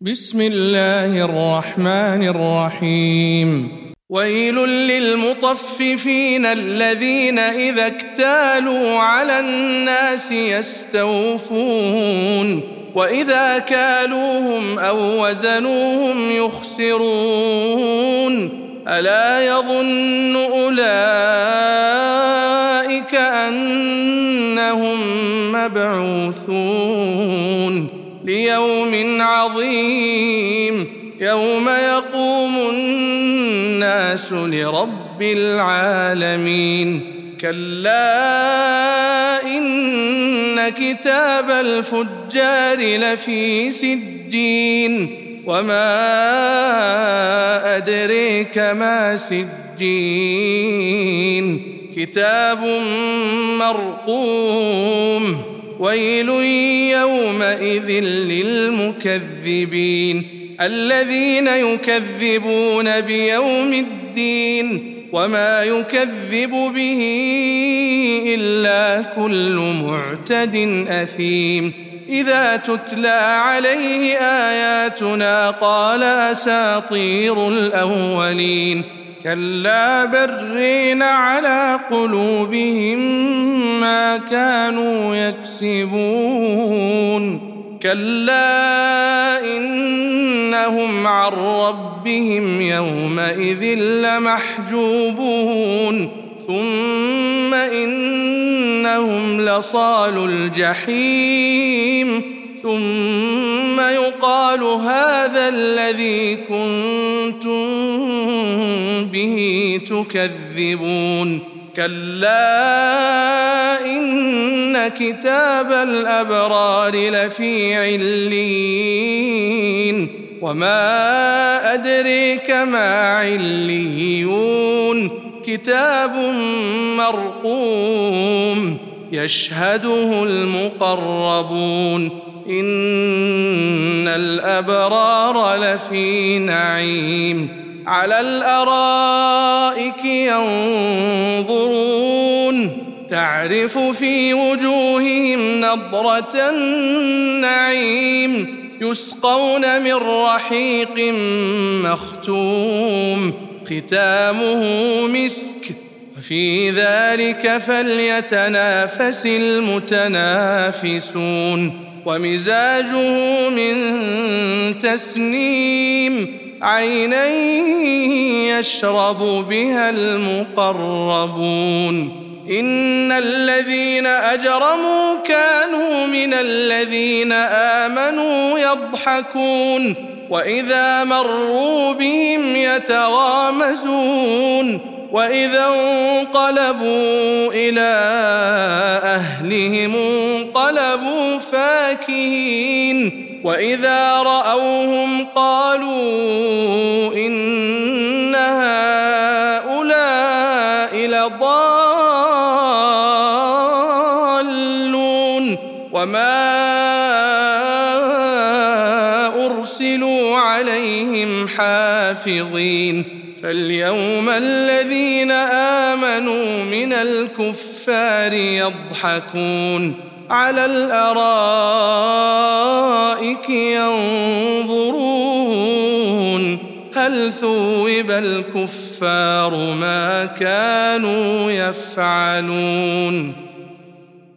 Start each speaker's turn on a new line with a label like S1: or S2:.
S1: بسم الله الرحمن الرحيم. ويل للمطففين الذين إذا اكتالوا على الناس يستوفون وإذا كالوهم أو وزنوهم يخسرون ألا يظن أولئك أنهم مبعوثون ليوم عظيم يوم يقوم الناس لرب العالمين. كلا إن كتاب الفجار لفي سجين وما أدريك ما سجين كتاب مرقوم. ويل يومئذ للمكذبين الذين يكذبون بيوم الدين وما يكذب به إلا كل معتد أثيم إذا تتلى عليه آياتنا قال أساطير الأولين كلا برين على قلوبهم ما كانوا يكسبون كلا إنهم عن ربهم يومئذ لمحجوبون ثم إنهم لصالو الجحيم ثم يقال هذا الذي كنتم به تكذبون كلا إن كتاب الأبرار لفي عليين وما أدريك ما عليون كتاب مرقوم يشهده المقربون إن الأبرار لفي نعيم على الأرائك ينظرون تعرف في وجوههم نضرة النعيم يسقون من رحيق مختوم ختامه مسك وفي ذلك فليتنافس المتنافسون ومزاجه من تسنيم عينا يشرب بها المقربون إن الذين أجرموا كانوا من الذين آمنوا يضحكون وإذا مروا بهم يتغامزون وإذا انقلبوا إلى أهلهم انقلبوا فاكهين وإذا رأوهم قالوا إن هؤلاء لضالون وما أرسلوا عليهم حافظين فاليوم الذين آمنوا من الكفار يضحكون على الأرائك ينظرون هل ثوب الكفار ما كانوا يفعلون